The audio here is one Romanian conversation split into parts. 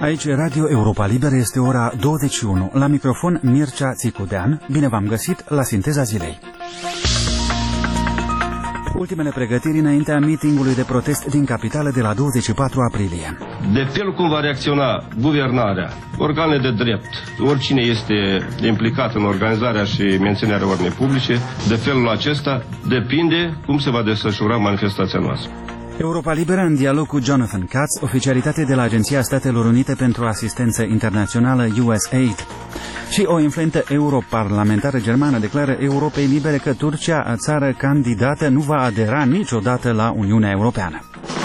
Aici Radio Europa Liberă, este ora 21. La microfon Mircea Țicudean. Bine v-am găsit la Sinteza Zilei. Ultimele pregătiri înaintea meetingului de protest din capitală de la 24 aprilie. De fel cum va reacționa guvernarea, organele de drept, oricine este implicat în organizarea și menținerea ordinii publice, de felul acesta depinde cum se va desfășura manifestația noastră. Europa Liberă în dialog cu Jonathan Katz, oficialitate de la Agenția Statelor Unite pentru Asistență Internațională USAID. Și o influentă europarlamentară germană declară Europei Libere că Turcia, țară candidată, nu va adera niciodată la Uniunea Europeană.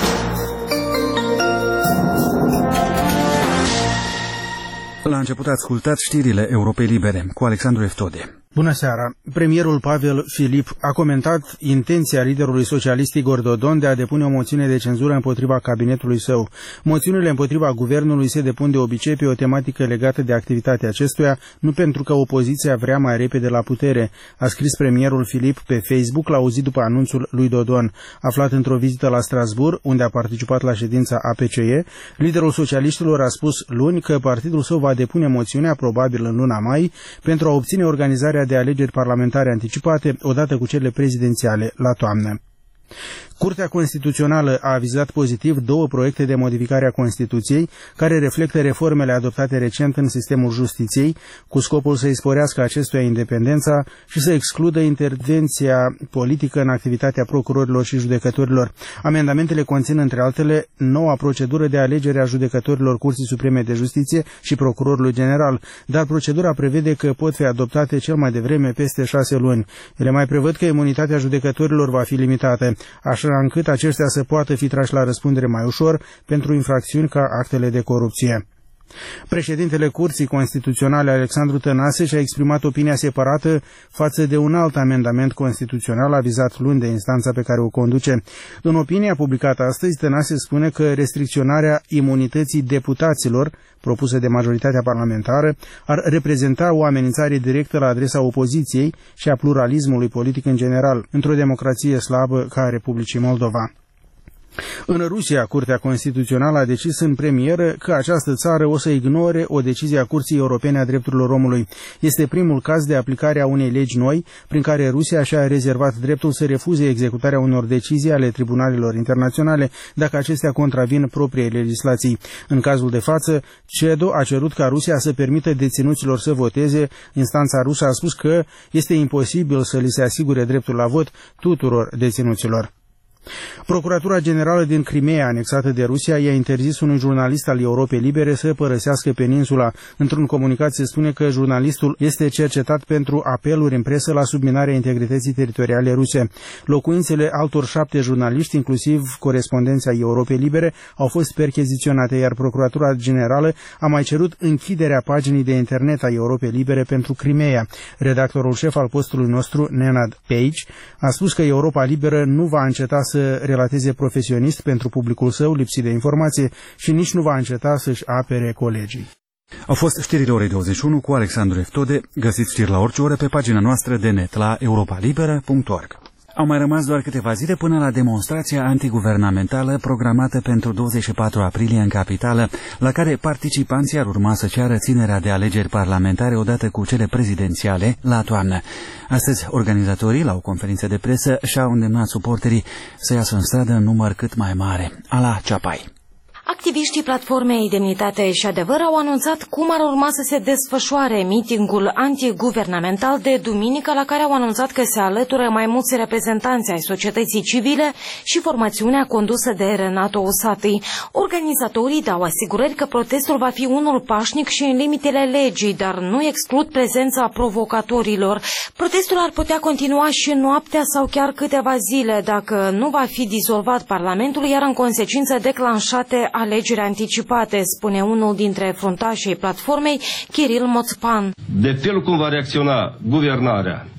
La început ascultați știrile Europei Libere cu Alexandru Eftode. Bună seara! Premierul Pavel Filip a comentat intenția liderului socialist Igor Dodon de a depune o moțiune de cenzură împotriva cabinetului său. Moțiunile împotriva guvernului se depun de obicei pe o tematică legată de activitatea acestuia, nu pentru că opoziția vrea mai repede la putere, a scris premierul Filip pe Facebook la o zi după anunțul lui Dodon. Aflat într-o vizită la Strasbourg, unde a participat la ședința APCE, liderul socialiștilor a spus luni că partidul său va depune moțiunea, probabil în luna mai, pentru a obține organizarea de alegeri parlamentare anticipate odată cu cele prezidențiale la toamnă. Curtea Constituțională a avizat pozitiv două proiecte de modificare a Constituției care reflectă reformele adoptate recent în sistemul justiției, cu scopul să îi sporească acestuia independența și să excludă intervenția politică în activitatea procurorilor și judecătorilor. Amendamentele conțin, între altele, noua procedură de alegere a judecătorilor Curții Supreme de Justiție și procurorului general, dar procedura prevede că pot fi adoptate cel mai devreme peste 6 luni. Ele mai prevăd că imunitatea judecătorilor va fi limitată, așa încât aceștia să poată fi trași la răspundere mai ușor pentru infracțiuni ca actele de corupție. Președintele Curții Constituționale, Alexandru Tănase, și-a exprimat opinia separată față de un alt amendament constituțional avizat luni de instanța pe care o conduce. În opinia publicată astăzi, Tănase spune că restricționarea imunității deputaților, propusă de majoritatea parlamentară, ar reprezenta o amenințare directă la adresa opoziției și a pluralismului politic în general, într-o democrație slabă ca a Republicii Moldova. În Rusia, Curtea Constituțională a decis în premieră că această țară o să ignore o decizie a Curții Europene a Drepturilor Omului. Este primul caz de aplicare a unei legi noi, prin care Rusia și-a rezervat dreptul să refuze executarea unor decizii ale tribunalelor internaționale dacă acestea contravin propriei legislații. În cazul de față, CEDO a cerut ca Rusia să permită deținuților să voteze. Instanța rusă a spus că este imposibil să li se asigure dreptul la vot tuturor deținuților. Procuratura Generală din Crimea, anexată de Rusia, i-a interzis unui jurnalist al Europei Libere să părăsească peninsula. Într-un comunicat se spune că jurnalistul este cercetat pentru apeluri în presă la subminarea integrității teritoriale ruse. Locuințele altor 7 jurnaliști, inclusiv corespondenții ai Europei Libere, au fost percheziționate, iar Procuratura Generală a mai cerut închiderea paginii de internet a Europei Libere pentru Crimea. Redactorul șef al postului nostru, Nenad Page, a spus că Europa Liberă nu va înceta să relateze profesionist pentru publicul său lipsit de informație și nici nu va înceta să-și apere colegii. Au fost știrile orei 21 cu Alexandru Eftode. Găsiți știri la orice oră pe pagina noastră de net la europalibera.org. Au mai rămas doar câteva zile până la demonstrația antiguvernamentală programată pentru 24 aprilie în capitală, la care participanții ar urma să ceară ținerea de alegeri parlamentare odată cu cele prezidențiale la toamnă. Astăzi, organizatorii, la o conferință de presă, și-au îndemnat suporterii să iasă în stradă în număr cât mai mare. Ala Ceapai. Activiștii platformei Demnitate și Adevăr au anunțat cum ar urma să se desfășoare mitingul antiguvernamental de duminică, la care au anunțat că se alătură mai mulți reprezentanți ai societății civile și formațiunea condusă de Renato Osati. Organizatorii dau asigurări că protestul va fi unul pașnic și în limitele legii, dar nu exclud prezența provocatorilor. Protestul ar putea continua și noaptea sau chiar câteva zile dacă nu va fi dizolvat Parlamentul, iar în consecință declanșate alegeri anticipate, spune unul dintre fruntașii platformei, Kiril Moțpan. De fel cum va reacționa guvernarea,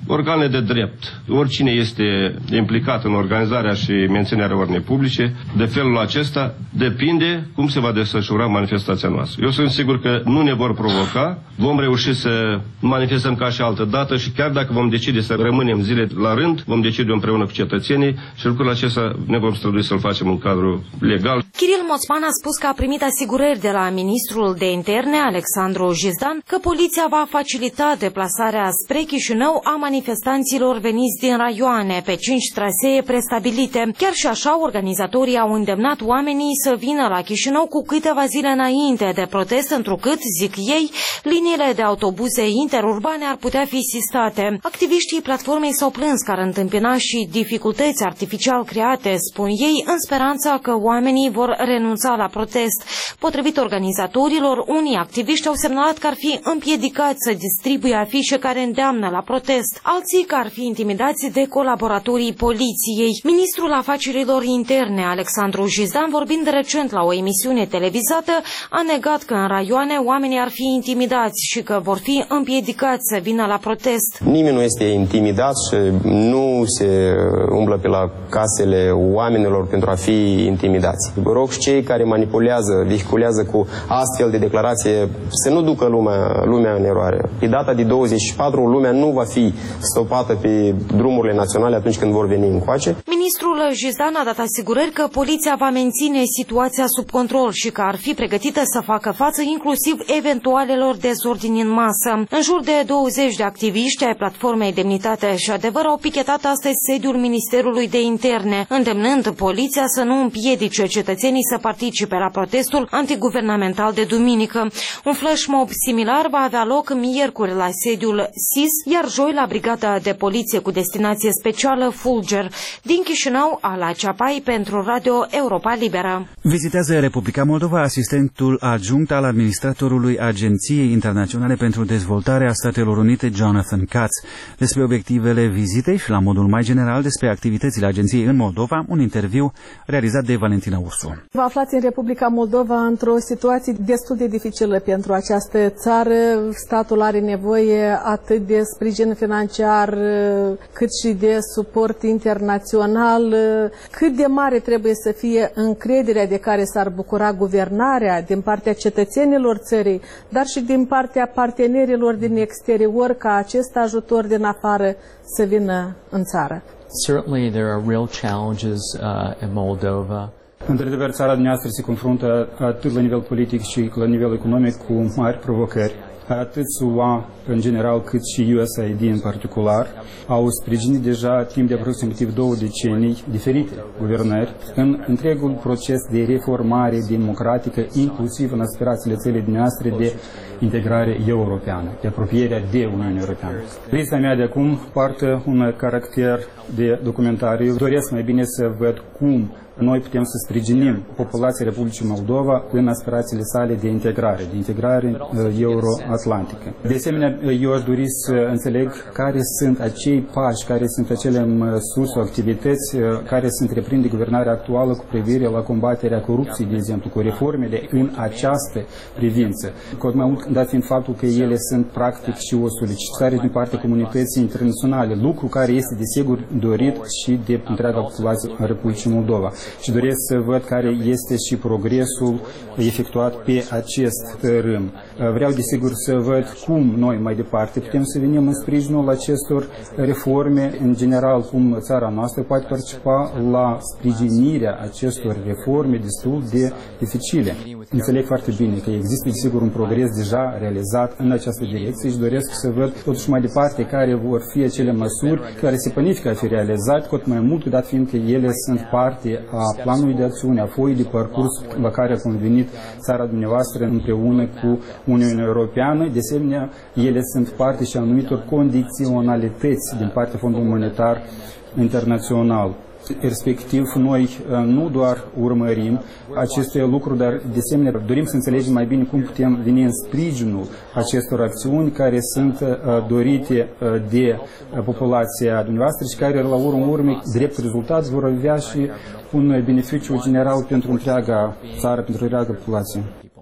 organele de drept, oricine este implicat în organizarea și menținerea ordinii publice, de felul acesta depinde cum se va desfășura manifestația noastră. Eu sunt sigur că nu ne vor provoca, vom reuși să manifestăm ca și altă dată și chiar dacă vom decide să rămânem zile la rând, vom decide împreună cu cetățenii și lucrul acesta ne vom strădui să-l facem în cadrul legal. Kiril Moțman a spus că a primit asigurări de la ministrul de interne, Alexandru Jizdan, că poliția va facilita deplasarea spre Chișinău a manifestanților veniți din raioane pe 5 trasee prestabilite. Chiar și așa, organizatorii au îndemnat oamenii să vină la Chișinău cu câteva zile înainte de protest, întrucât, zic ei, liniile de autobuze interurbane ar putea fi sistate. Activiștii platformei s-au plâns că ar întâmpina și dificultăți artificial create, spun ei, în speranța că oamenii vor renunța la protest. Potrivit organizatorilor, unii activiști au semnalat că ar fi împiedicați să distribuie afișe care îndeamnă la protest, alții că ar fi intimidați de colaboratorii poliției. Ministrul Afacerilor Interne, Alexandru Jizdan, vorbind recent la o emisiune televizată, a negat că în raioane oamenii ar fi intimidați și că vor fi împiedicați să vină la protest. Nimeni nu este intimidat și nu se umblă pe la casele oamenilor pentru a fi intimidați. Vă rog și cei care manipulează, vehiculează cu astfel de declarație să nu ducă lumea în eroare. Pe data de 24, lumea nu va fi stopată pe drumurile naționale atunci când vor veni încoace. Ministrul Jizdan a dat asigurări că poliția va menține situația sub control și că ar fi pregătită să facă față inclusiv eventualelor dezordini în masă. În jur de 20 de activiști ai platformei Demnitate și Adevăr au pichetat astăzi sediul Ministerului de Interne, îndemnând poliția să nu împiedice cetățenii să participe la protestul antiguvernamental de duminică. Un flash mob similar va avea loc miercuri la sediul SIS, iar joi la brigada de poliție cu destinație specială Fulger. Din Chișinău, Ala Ceapai pentru Radio Europa Liberă. Vizitează Republica Moldova asistentul adjunct al administratorului Agenției Internaționale pentru Dezvoltarea Statelor Unite, Jonathan Katz. Despre obiectivele vizitei și la modul mai general despre activitățile agenției în Moldova, un interviu realizat de Valentina Ursu. Vă aflați în Republica Moldova într-o situație destul de dificilă pentru această țară. Statul are nevoie atât de sprijin financiar cât și de suport internațional. Cât de mare trebuie să fie încrederea de care s-ar bucura guvernarea din partea cetățenilor țării, dar și din partea partenerilor din exterior, ca acest ajutor din afară să vină în țară? Certainly there are real challenges in Moldova. Într-adevăr, țara noastră se confruntă atât la nivel politic și la nivel economic cu mari provocări. Atât SUA în general cât și USAID în particular au sprijinit deja timp de aproximativ 2 decenii diferite guvernări în întregul proces de reformare democratică, inclusiv în aspirațiile țării noastre de integrare europeană, de apropierea de Uniunea Europeană. Lista mea de acum poartă un caracter de documentare. Eu doresc mai bine să văd cum noi putem să sprijinim populația Republicii Moldova în aspirațiile sale de integrare euro-atlantică. De asemenea, eu aș dori să înțeleg care sunt acei pași, care sunt acele măsuri sau activități care se întreprinde guvernarea actuală cu privire la combaterea corupției, de exemplu, cu reformele în această privință. Cu mai mult dat fiind faptul că ele sunt practic și o solicitare din partea comunității internaționale, lucru care este desigur dorit și de întreaga populație a Republicii Moldova. Și doresc să văd care este și progresul efectuat pe acest râm. Vreau desigur să văd cum noi mai departe putem să venim în sprijinul acestor reforme, în general cum țara noastră poate participa la sprijinirea acestor reforme destul de dificile. Înțeleg foarte bine că există desigur un progres deja realizat în această direcție și doresc să văd totuși mai departe care vor fi acele măsuri care se planifică a fi realizate, tot mai mult, dat fiind că ele sunt parte a planului de acțiune, a foii de parcurs la care a convenit țara dumneavoastră împreună cu Uniunea Europeană. De asemenea, ele sunt parte și a anumitor condiționalități din partea Fondului Monetar Internațional. Respectiv, noi nu doar urmărim aceste lucruri, dar de asemenea dorim să înțelegem mai bine cum putem veni în sprijinul acestor acțiuni care sunt dorite de populația dumneavoastră și care, la urmă, drept rezultat, vor avea și un beneficiu general pentru întreaga țară, pentru întreaga populație.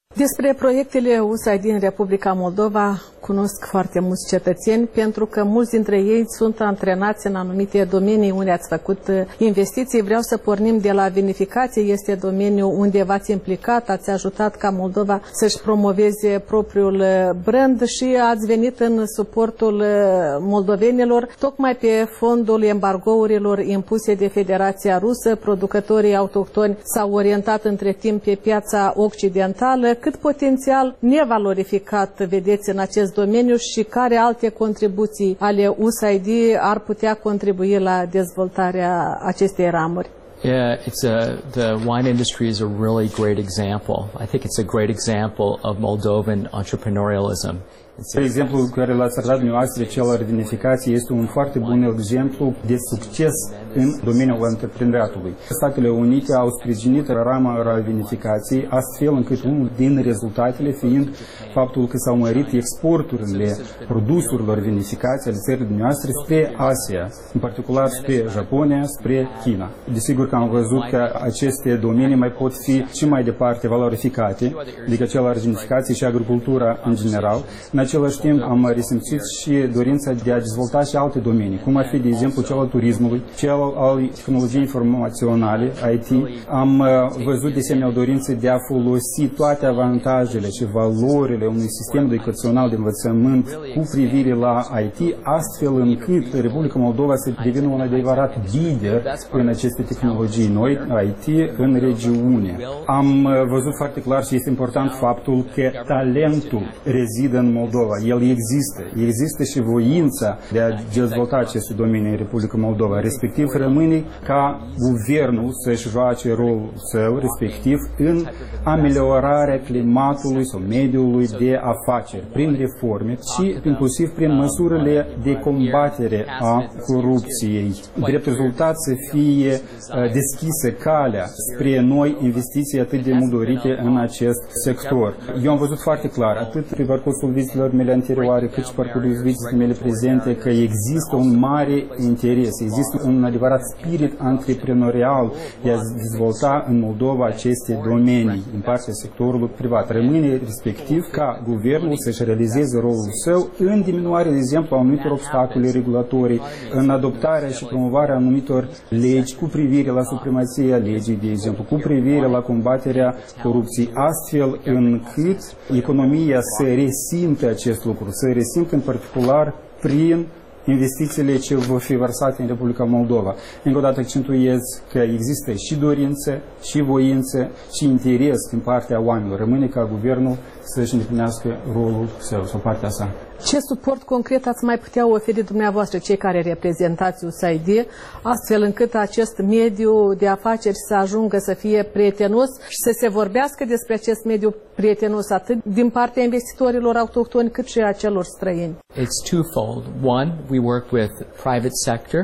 Despre proiectele USAID din Republica Moldova cunosc foarte mulți cetățeni, pentru că mulți dintre ei sunt antrenați în anumite domenii unde ați făcut investiții. Vreau să pornim de la vinificație. Este domeniul unde v-ați implicat, ați ajutat ca Moldova să-și promoveze propriul brand și ați venit în suportul moldovenilor. Tocmai pe fondul embargourilor impuse de Federația Rusă, producătorii autohtoni s-au orientat între timp pe piața occidentală. Cât potențial nevalorificat vedeți în acest domeniu și care alte contribuții ale USAID ar putea contribui la dezvoltarea acestei ramuri? Yeah, the wine industry is a really great example. I think it's a great example of Moldovan entrepreneurialism. Exemplul care l-ați arătat dumneavoastră, cel al vinificației, este un foarte bun exemplu de succes în domeniul antreprenoriatului. Statele Unite au sprijinit rama vinificației, astfel încât unul din rezultatele fiind faptul că s-au mărit exporturile produselor vinificați ale țării dumneavoastră spre Asia, în particular spre Japonia, spre China. Desigur că am văzut că aceste domenii mai pot fi și mai departe valorificate, adică cel al vinificației și agricultura în general. În același timp am resimțit și dorința de a dezvolta și alte domenii, cum ar fi, de exemplu, cel al turismului, cel al tehnologiei informaționale, IT. Am văzut de asemenea o dorință de a folosi toate avantajele și valorile unui sistem educațional de învățământ cu privire la IT, astfel încât Republica Moldova să devină un adevărat lider în aceste tehnologii noi, IT, în regiune. Am văzut foarte clar și este important faptul că talentul rezidă în Moldova. El există și voința de a dezvolta aceste domenii în Republica Moldova. Respectiv, rămâne ca guvernul să-și joace rolul său, respectiv, în ameliorarea climatului sau mediului de afaceri, prin reforme și inclusiv prin măsurile de combatere a corupției. Drept rezultat să fie deschisă calea spre noi investiții atât de mult dorite în acest sector. Eu am văzut foarte clar, atât pe parcursul vizitelor mele anterioare, cât și parcursul vizitelor mele prezente, că există un mare interes, există un adevărat spirit antreprenorial de a dezvolta în Moldova aceste domenii în partea sectorului privat. Rămâne respectiv ca guvernul să-și realizeze rolul său în diminuarea, de exemplu, a anumitor obstacole regulatorii, în adoptarea și promovarea anumitor legi cu privire la supremația legii, de exemplu, cu privire la combaterea corupției, astfel încât economia să resimte acest lucru, să resimte în particular prin investițiile ce vor fi vărsate în Republica Moldova. Încă o dată accentuez că există și dorință, și voință, și interes din partea oamenilor. Rămâne ca guvernul să-și îndeplinească rolul său sau partea sa. Ce suport concret ați mai putea oferi dumneavoastră, cei care reprezentați USAID, astfel încât acest mediu de afaceri să ajungă să fie prietenos și să se vorbească despre acest mediu prietenos atât din partea investitorilor autohtoni cât și a celor străini? It's twofold. One, we work with private sector.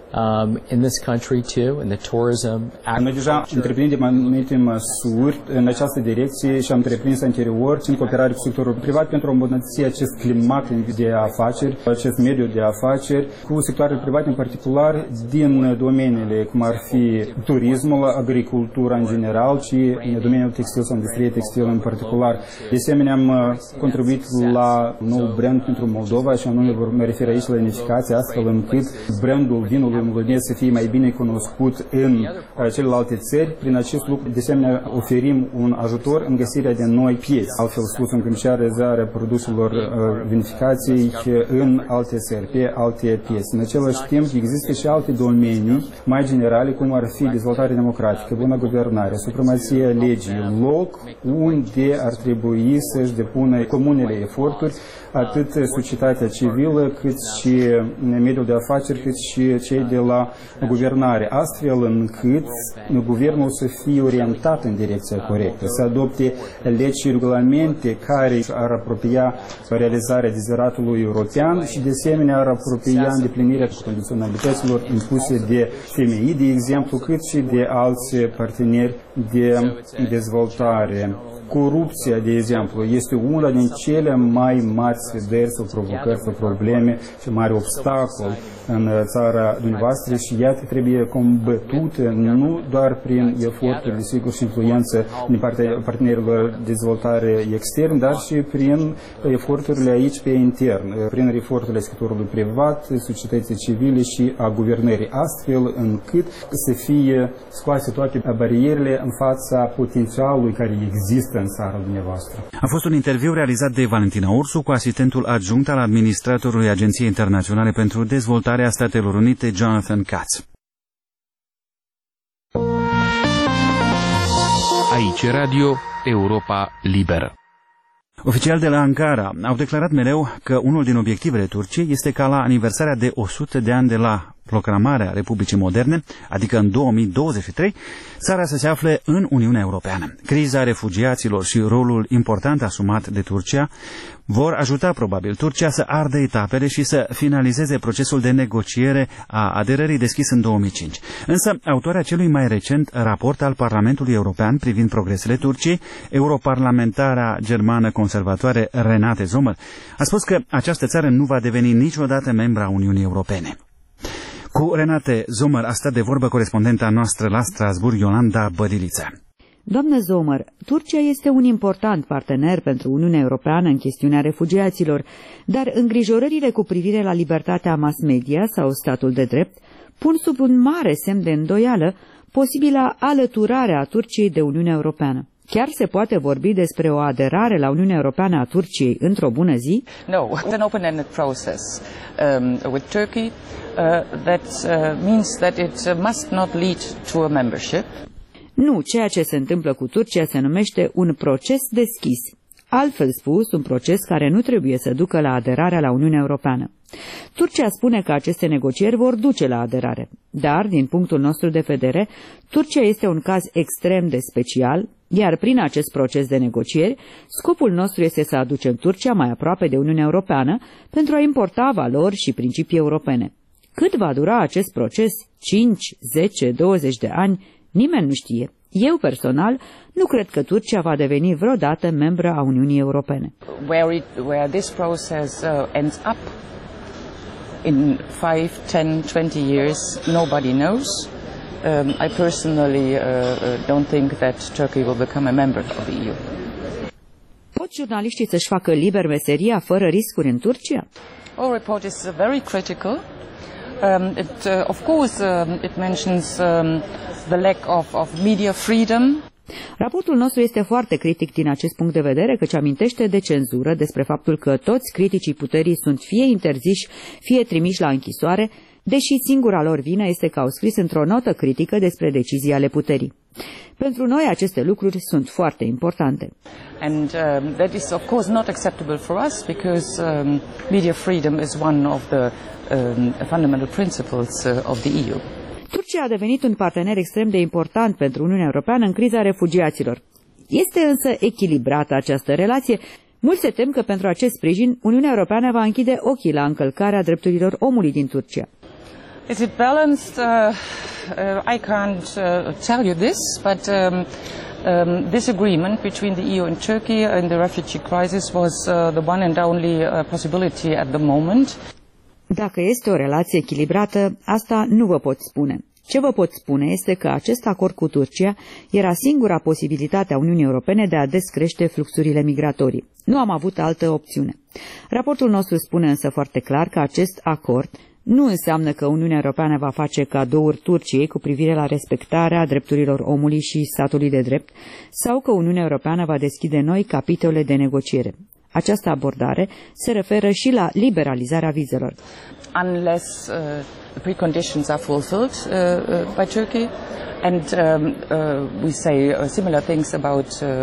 In this country too, in the tourism. Noi deja întreprindem anumite măsuri în această direcție și am întreprins anterior în cooperare cu sectorul privat pentru a îmbunătăți acest climat de afaceri, acest mediu de afaceri, cu sectoarele private în particular din domeniile cum ar fi turismul, agricultura în general și în domeniul textil sau industrie textil în particular. De asemenea, am contribuit la un nou brand pentru Moldova și anume mă refer aici la unificație, astfel încât brandul vinului moldovenesc să fie mai bine cunoscut în celelalte țări. Prin acest lucru, de asemenea, oferim un ajutor în găsirea de noi piețe, altfel spus, în comercializarea produselor vinificației în alte țări, pe alte piețe. În același timp, există și alte domenii mai generale, cum ar fi dezvoltare democratică, bună guvernare, supremația legii, loc unde ar trebui să-și depună comunele eforturi, atât societatea civilă, cât și mediul de afaceri, cât și cei de la guvernare, astfel încât guvernul să fie orientat în direcția corectă, să adopte legi și regulamente care ar apropia realizarea deziratului european și de asemenea ar apropia îndeplinirea condiționalităților impuse de FMI, de exemplu, cât și de alți parteneri de dezvoltare. Corupția, de exemplu, este una din cele mai mari sfidări sau provocări sau probleme și mari obstacol în țara dumneavoastră și iată trebuie combătute nu doar prin eforturi, desigur, și influență din partea partenerilor de dezvoltare extern, dar și prin eforturile aici pe intern, prin eforturile sectorului privat, societății civile și a guvernării, astfel încât să fie scoase toate barierele în fața potențialului care există în țara dumneavoastră. A fost un interviu realizat de Valentina Ursu cu asistentul adjunct al administratorului Agenției Internaționale pentru Dezvoltarea Statelor Unite, Jonathan Katz. Aici Radio Europa Liberă. Oficiali de la Ankara au declarat mereu că unul din obiectivele Turciei este ca la aniversarea de 100 de ani de la proclamarea Republicii Moderne, adică în 2023, țara să se afle în Uniunea Europeană. Criza refugiaților și rolul important asumat de Turcia vor ajuta probabil Turcia să ardă etapele și să finalizeze procesul de negociere a aderării deschis în 2005. Însă, autoarea celui mai recent raport al Parlamentului European privind progresele Turciei, europarlamentara germană conservatoare Renate Sommer, a spus că această țară nu va deveni niciodată membra Uniunii Europene. Cu Renate Sommer a stat de vorbă corespondenta noastră la Strasbourg, Iolanda Bădilița. Doamnă Sommer, Turcia este un important partener pentru Uniunea Europeană în chestiunea refugiaților, dar îngrijorările cu privire la libertatea mass media sau statul de drept pun sub un mare semn de îndoială posibila alăturare a Turciei de Uniunea Europeană. Chiar se poate vorbi despre o aderare la Uniunea Europeană a Turciei într-o bună zi? No, it's an open-ended process with Turkey that means that it must not lead to a membership. Nu, ceea ce se întâmplă cu Turcia se numește un proces deschis. Altfel spus, un proces care nu trebuie să ducă la aderarea la Uniunea Europeană. Turcia spune că aceste negocieri vor duce la aderare, dar, din punctul nostru de vedere, Turcia este un caz extrem de special, iar prin acest proces de negocieri, scopul nostru este să aducem Turcia mai aproape de Uniunea Europeană pentru a importa valori și principii europene. Cât va dura acest proces? 5, 10, 20 de ani? Nimeni nu știe. Eu, personal, nu cred că Turcia va deveni vreodată membră a Uniunii Europene. Where this process ends up in 5, 10, 20 years, nobody knows. I personally don't think that Turkey will become a member of the EU. Pot jurnaliștii să-și facă liber meseria fără riscuri în Turcia? Our report is very critical. Of course, it mentions the lack of media freedom. Raportul nostru este foarte critic din acest punct de vedere, căci amintește de cenzură, despre faptul că toți criticii puterii sunt fie interziși, fie trimiși la închisoare, deși singura lor vină este că au scris într-o notă critică despre decizii ale puterii. Pentru noi aceste lucruri sunt foarte importante. And that is of course not acceptable for us because media freedom is one of the fundamental principles of the EU. Turcia a devenit un partener extrem de important pentru Uniunea Europeană în criza refugiaților. Este însă echilibrată această relație. Mulți se tem că pentru acest sprijin Uniunea Europeană va închide ochii la încălcarea drepturilor omului din Turcia. Is it balanced? I can't tell you this, but this agreement between the EU and Turkey in the refugee crisis was the one and only possibility at the moment. Dacă este o relație echilibrată, asta nu vă pot spune. Ce vă pot spune este că acest acord cu Turcia era singura posibilitate a Uniunii Europene de a descrește fluxurile migratorii. Nu am avut altă opțiune. Raportul nostru spune însă foarte clar că acest acord nu înseamnă că Uniunea Europeană va face cadouri Turciei cu privire la respectarea drepturilor omului și statului de drept sau că Uniunea Europeană va deschide noi capitole de negociere. Această abordare se referă și la liberalizarea vizelor. Unless the preconditions are fulfilled by Turkey, and we say similar things about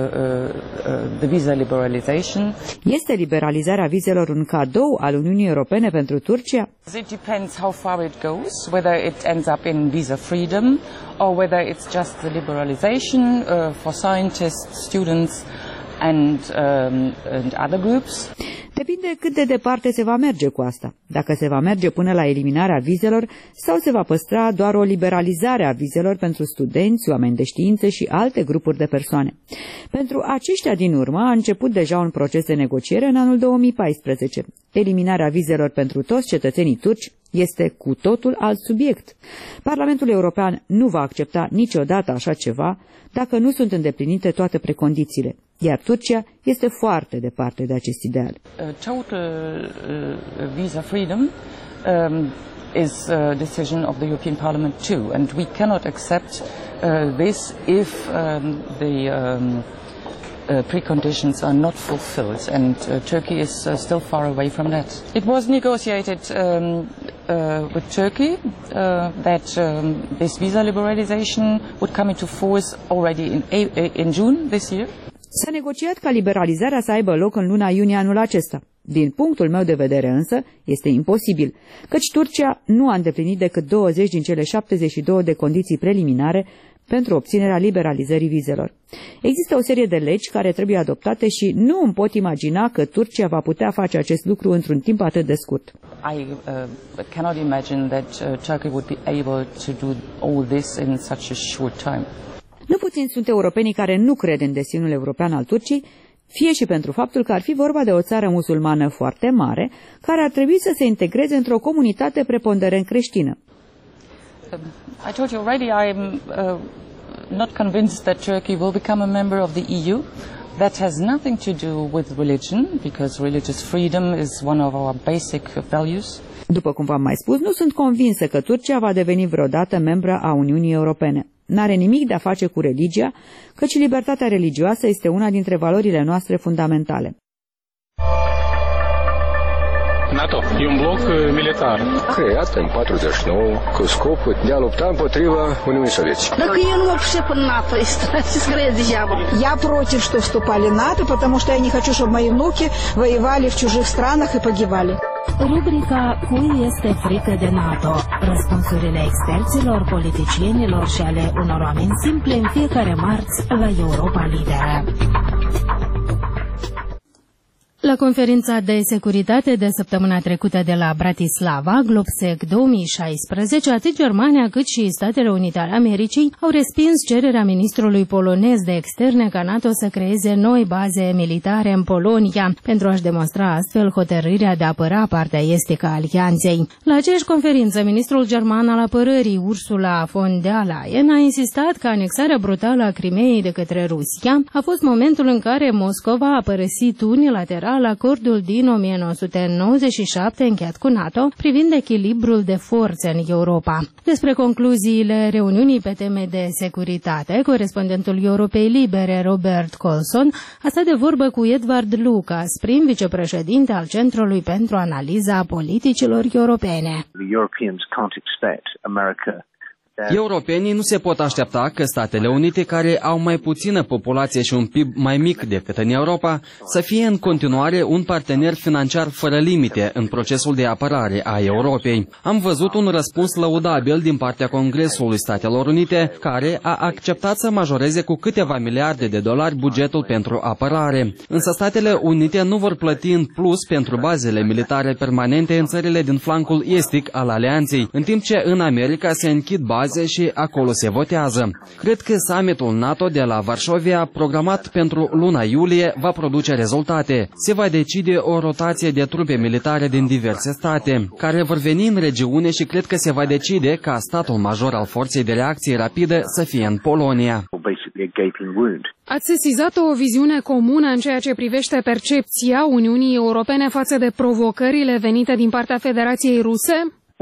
the visa liberalization. Este liberalizarea vizelor un cadou al Uniunii Europene pentru Turcia? It depends how far it goes, whether it ends up in visa freedom or whether it's just the liberalization for scientists, students and other groups. Depinde cât de departe se va merge cu asta, dacă se va merge până la eliminarea vizelor sau se va păstra doar o liberalizare a vizelor pentru studenți, oameni de știință și alte grupuri de persoane. Pentru aceștia din urmă a început deja un proces de negociere în anul 2014. Eliminarea vizelor pentru toți cetățenii turci este cu totul alt subiect. Parlamentul European nu va accepta niciodată așa ceva dacă nu sunt îndeplinite toate precondițiile, iar Turcia este foarte departe de acest ideal. Total visa freedom is a decision of the European Parliament too, and we cannot accept this if the preconditions are not fulfilled, and Turkey is still far away from that. It was negotiated with Turkey that this visa liberalization would come into force already in June this year. S-a negociat ca liberalizarea să aibă loc în luna iunie anul acesta. Din punctul meu de vedere însă, este imposibil, căci Turcia nu a îndeplinit decât 20 din cele 72 de condiții preliminare pentru obținerea liberalizării vizelor. Există o serie de legi care trebuie adoptate și nu îmi pot imagina că Turcia va putea face acest lucru într-un timp atât de scurt. I cannot imagine that Turkey would be able to do all this in such a short time. Nu puțin sunt europenii care nu cred în destinul european al Turciei, fie și pentru faptul că ar fi vorba de o țară musulmană foarte mare, care ar trebui să se integreze într-o comunitate preponderent creștină. I told you already I am not convinced that Turkey will become a member of the EU. That has nothing to do with religion, because religious freedom is one of our basic values. După cum v-am mai spus, nu sunt convinsă că Turcia va deveni vreodată membră a Uniunii Europene. N-are nimic de a face cu religia, căci libertatea religioasă este una dintre valorile noastre fundamentale. NATO e un bloc militar creat în 49 cu scopul de a lupta împotriva Uniunii Sovietice. Так я не пришел в НАТО, скорее дьявол. Я против, что вступали в НАТО, потому что я не хочу, чтобы мои внуки воевали в чужих странах и погибали. Rubrica Cui este frică de NATO? Răspunsurile experților, politicienilor și ale unor oameni simple în fiecare marți la Europa Liberă. La conferința de securitate de săptămâna trecută de la Bratislava, Globsec 2016, atât Germania cât și Statele Unite ale Americii au respins cererea ministrului polonez de externe ca NATO să creeze noi baze militare în Polonia, pentru a-și demonstra astfel hotărârea de a apăra partea estică a alianței. La aceeași conferință, ministrul german al apărării, Ursula von der Leyen, a insistat că anexarea brutală a Crimeei de către Rusia a fost momentul în care Moscova a părăsit unilateral acordul din 1997 încheiat cu NATO privind echilibrul de forțe în Europa. Despre concluziile reuniunii pe teme de securitate, corespondentul Europei Libere, Robert Colson, a stat de vorbă cu Edward Lucas, prim vicepreședinte al Centrului pentru Analiza Politicilor Europene. Europenii nu se pot aștepta că Statele Unite, care au mai puțină populație și un PIB mai mic decât în Europa, să fie în continuare un partener financiar fără limite în procesul de apărare a Europei. Am văzut un răspuns lăudabil din partea Congresului Statelor Unite, care a acceptat să majoreze cu câteva miliarde de dolari bugetul pentru apărare. Însă Statele Unite nu vor plăti în plus pentru bazele militare permanente în țările din flancul estic al alianței, în timp ce în America se închid baze și acolo se votează. Cred că summitul NATO de la Varșovia, programat pentru luna iulie, va produce rezultate. Se va decide o rotație de trupe militare din diverse state, care vor veni în regiune și cred că se va decide ca statul major al forței de reacție rapidă să fie în Polonia. Ați sesizat o viziune comună în ceea ce privește percepția Uniunii Europene față de provocările venite din partea Federației Ruse?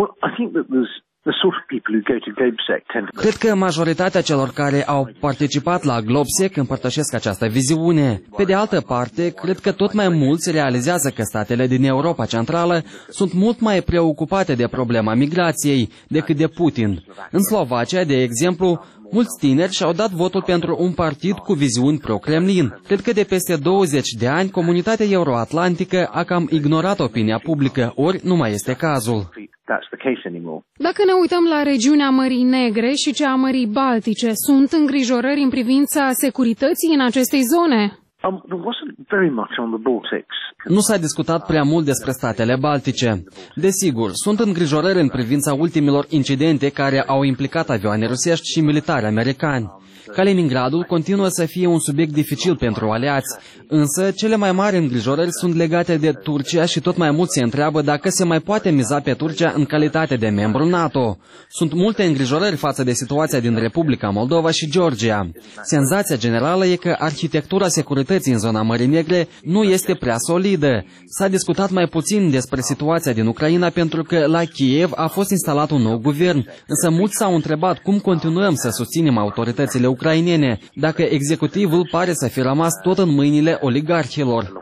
Cred că majoritatea celor care au participat la Globsec împărtășesc această viziune. Pe de altă parte, cred că tot mai mulți realizează că statele din Europa Centrală sunt mult mai preocupate de problema migrației decât de Putin. În Slovacia, de exemplu, mulți tineri și-au dat votul pentru un partid cu viziuni pro-Kremlin. Cred că de peste 20 de ani, comunitatea euroatlantică a cam ignorat opinia publică, ori nu mai este cazul. Dacă ne uităm la regiunea Mării Negre și cea a Mării Baltice, sunt îngrijorări în privința securității în aceste zone? Nu s-a discutat prea mult despre statele baltice. Desigur, sunt îngrijorări în privința ultimilor incidente care au implicat avioane rusești și militari americani. Kaliningradul continuă să fie un subiect dificil pentru aliați, însă cele mai mari îngrijorări sunt legate de Turcia și tot mai mult se întreabă dacă se mai poate miza pe Turcia în calitate de membru NATO. Sunt multe îngrijorări față de situația din Republica Moldova și Georgia. Senzația generală e că arhitectura securității în zona Mării Negre nu este prea solidă. S-a discutat mai puțin despre situația din Ucraina pentru că la Kiev a fost instalat un nou guvern, însă mulți s-au întrebat cum continuăm să susținem autoritățile ucrainene, dacă executivul pare să fi rămas tot în mâinile oligarhilor.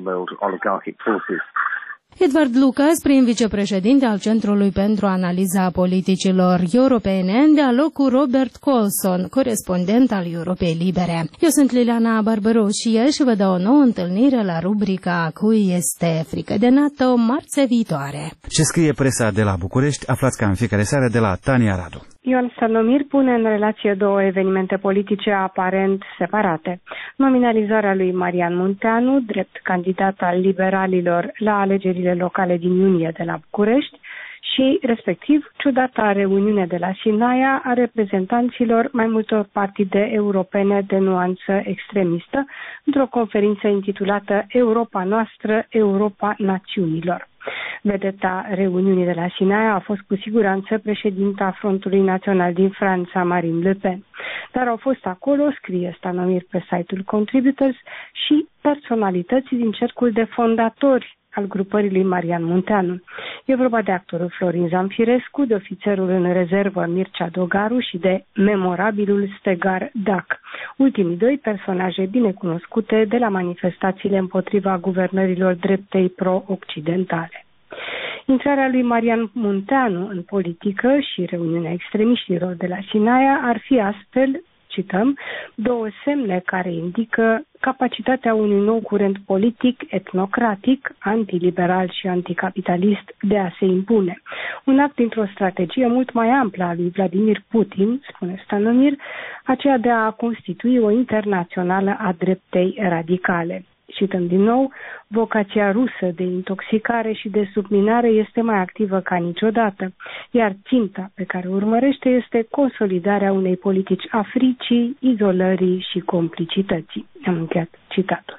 Edward Lucas, prim vicepreședinte al Centrului pentru Analiza Politicilor Europene, în dialog cu Robert Colson, corespondent al Europei Libere. Eu sunt Liliana Barbaroșie și vă dau o nouă întâlnire la rubrica Cui este frică de NATO, marțea viitoare. Ce scrie presa de la București, aflați ca în fiecare seară de la Tania Radu. Ion Stănomir pune în relație două evenimente politice aparent separate. Nominalizarea lui Marian Munteanu, drept candidat al liberalilor la alegerile locale din iunie de la București și, respectiv, ciudata reuniune de la Sinaia a reprezentanților mai multor partide europene de nuanță extremistă într-o conferință intitulată Europa noastră, Europa națiunilor. Vedeta reuniunii de la Sinaia a fost cu siguranță președinta Frontului Național din Franța, Marine Le Pen. Dar au fost acolo, scrie Stănomir pe site-ul Contributors, și personalități din cercul de fondatori al grupării lui Marian Munteanu. E vorba de actorul Florin Zamfirescu, de ofițerul în rezervă Mircea Dogaru și de memorabilul stegar Dac. Ultimii doi personaje binecunoscute de la manifestațiile împotriva guvernărilor dreptei pro-occidentale. Intrarea lui Marian Munteanu în politică și reuniunea extremiștilor de la Sinaia ar fi astfel, cităm, două semne care indică capacitatea unui nou curent politic, etnocratic, antiliberal și anticapitalist de a se impune. Un act dintr-o strategie mult mai amplă a lui Vladimir Putin, spune Stănomir, aceea de a constitui o internațională a dreptei radicale. Cităm din nou, vocația rusă de intoxicare și de subminare este mai activă ca niciodată, iar ținta pe care o urmărește este consolidarea unei politici a fricii, izolării și complicității. Am încheiat citatul.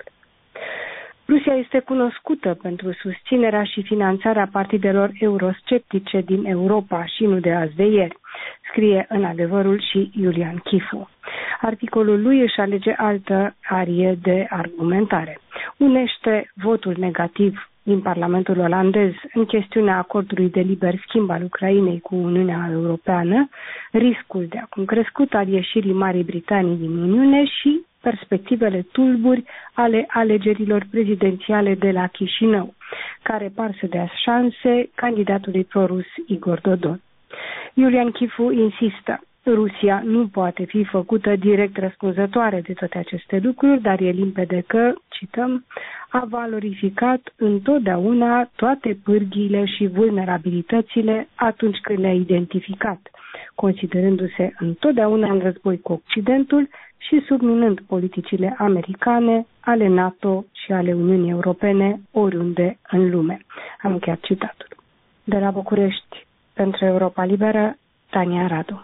Rusia este cunoscută pentru susținerea și finanțarea partidelor eurosceptice din Europa și nu de azi de ieri, scrie în Adevărul și Iulian Chifu. Articolul lui își alege altă arie de argumentare. Unește votul negativ din Parlamentul olandez în chestiunea acordului de liber schimb al Ucrainei cu Uniunea Europeană, riscul de acum crescut al ieșirii Marii Britanii din Uniune și perspectivele tulburi ale alegerilor prezidențiale de la Chișinău, care par să dea șanse candidatului prorus Igor Dodon. Iulian Chifu insistă. Rusia nu poate fi făcută direct răspunzătoare de toate aceste lucruri, dar e limpede că, cităm, a valorificat întotdeauna toate pârghiile și vulnerabilitățile atunci când le-a identificat, considerându-se întotdeauna în război cu Occidentul și subminând politicile americane, ale NATO și ale Uniunii Europene oriunde în lume. Am încheiat citatul. De la București, pentru Europa Liberă, Tania Radu.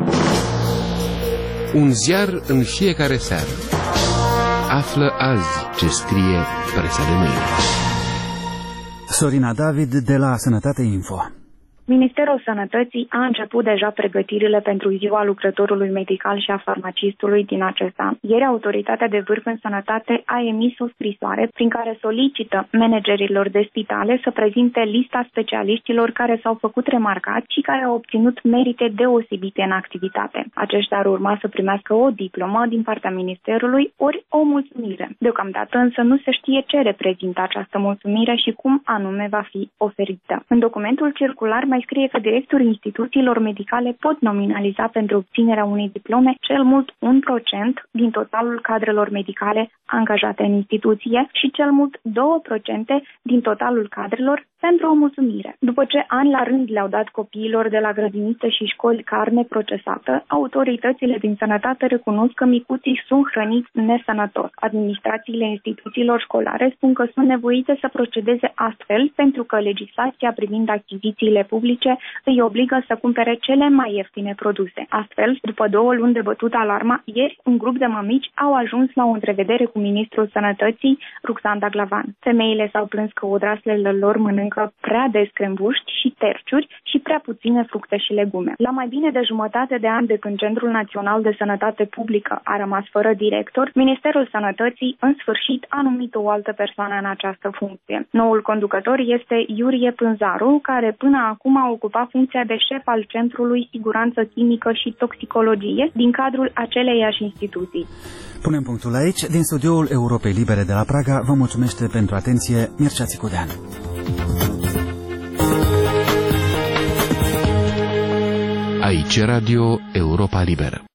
Un ziar în fiecare seară. Află azi ce scrie presa de mâine. Sorina David de la Sănătate Info. Ministerul Sănătății a început deja pregătirile pentru ziua lucrătorului medical și a farmacistului din acest an. Ieri, Autoritatea de Vârf în Sănătate a emis o scrisoare prin care solicită managerilor de spitale să prezinte lista specialiștilor care s-au făcut remarcați și care au obținut merite deosebite în activitate. Aceștia ar urma să primească o diplomă din partea Ministerului ori o mulțumire. Deocamdată însă nu se știe ce reprezintă această mulțumire și cum anume va fi oferită. În documentul circular mai mai scrie că directorii instituțiilor medicale pot nominaliza pentru obținerea unei diplome cel mult 1% din totalul cadrelor medicale angajate în instituție și cel mult 2% din totalul cadrelor pentru o mulțumire. După ce ani la rând le-au dat copiilor de la grădinițe și școli carne procesată, autoritățile din sănătate recunosc că micuții sunt hrăniți nesănătos. Administrațiile instituțiilor școlare spun că sunt nevoite să procedeze astfel pentru că legislația privind achizițiile publice îi obligă să cumpere cele mai ieftine produse. Astfel, după 2 luni de bătut alarma, ieri un grup de mămici au ajuns la o întrevedere cu ministrul sănătății, Ruxandra Glavan. Femeile s-au plâns că odraslele lor mănâncă prea des crembuști și terciuri și prea puține fructe și legume. La mai bine de jumătate de an de când Centrul Național de Sănătate Publică a rămas fără director, Ministerul Sănătății în sfârșit a numit o altă persoană în această funcție. Noul conducător este Iurie Pânzaru, care până acum a ocupat funcția de șef al Centrului Siguranță Chimică și Toxicologie din cadrul aceleiași instituții. Punem punctul aici. Din studioul Europei Libere de la Praga vă mulțumește pentru atenție Mircea Țicudean. Aici Radio Europa Liberă.